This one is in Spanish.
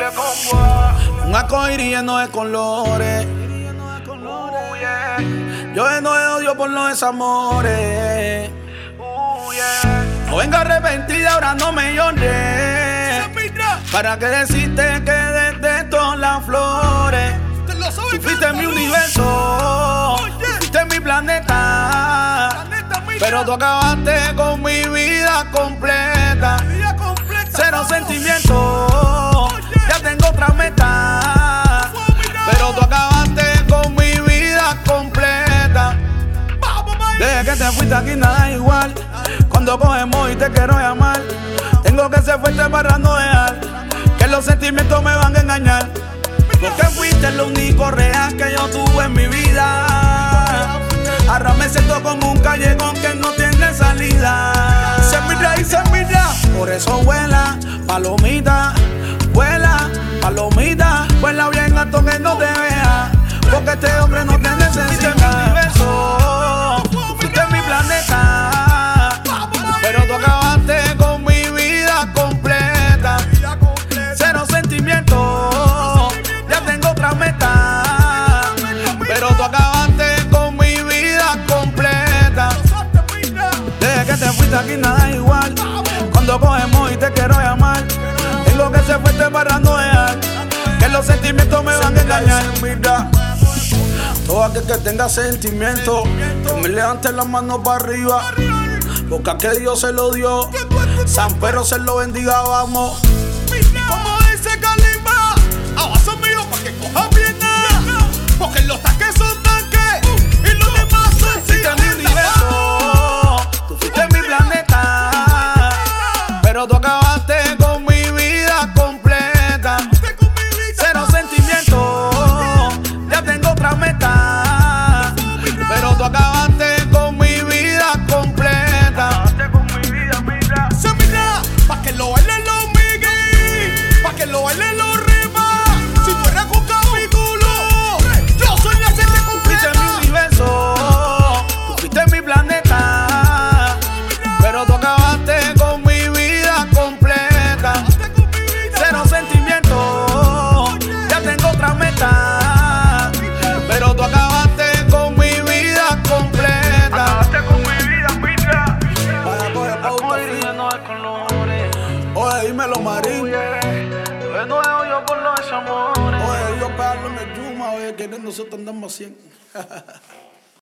Un arcoíris lleno de colores. Yo lleno de odio por los desamores. No venga arrepentida, ahora no me llores. ¿Para qué decirte que detesto las flores? Tú fuiste mi universo, tú fuiste mi planeta, pero tú acabaste con mi vida completa. Cero sentimientos, ya tengo otra meta, pero tú acabaste con mi vida completa. Desde que te fuiste aquí nada es igual. Cuando cogemos y te quiero llamar, tengo que ser fuerte para no dejar que los sentimientos me van a engañar. Porque fuiste lo único real que yo tuve en mi vida. Ahora me siento como un callejón que no tiene salida. Se mira y se mira, por eso vuela, palomita. Vuela, palomita. Vuela bien alto que no te vea, porque este hombre no te necesita. Tú fuiste mi planeta, pero tú acabaste con mi vida completa. Cero sentimientos, ya tengo otra meta, pero tú acabaste con mi vida completa. Desde que te fuiste aquí nada es igual. Cuando cogemos y te quiero llamar, tengo que ser fuerte para no dejar que los sentimientos me van a engañar. Mira, todo aquel que tenga sentimientos, que me levante las manos para arriba, porque a que Dios se lo dio, San Pedro se lo bendiga, vamos. Como dice Kalimba, abrazo mío pa' que coja bien nada, porque los tanques son tanques y los demás son Fuiste mi universo, tú fuiste mi planeta, pero tú acabaste con mi vida completa. Cero sentimientos, ya tengo otra meta, pero tú acabaste con mi vida completa. Se mira, pa' que lo bailen los miguis, pa' que lo bailen los rimas. Si tú eres un capítulo, yo soy la serie Tú fuiste completa. mi universo, tú fuiste mi planeta, pero tú acabaste con mi vida completa. Cero sentimientos, ya tengo otra meta, pero tú acabaste con mi vida completa. Para coger pauta free. Oye, dímelo, Marín. Oye, yo pegarlo en el Yuma, oye, que nosotros andamos 100.